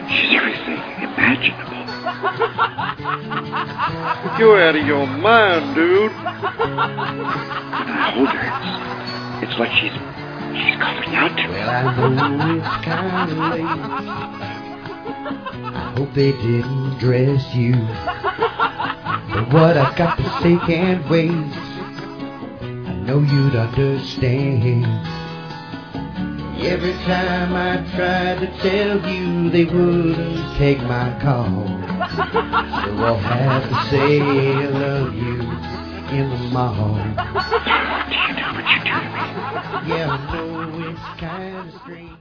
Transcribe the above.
She's everything imaginable. You're out of your mind, dude. When I hold her, it's like she's calling out to me. Well, I know it's kind of late. I hope they didn't dress you. But what I've got to say can't wait. I know you'd understand. Every time I tried to tell you, they wouldn't take my call. So I'll have to say I love you in the mall. Do you know what you do to me? Yeah, I know it's kind of strange.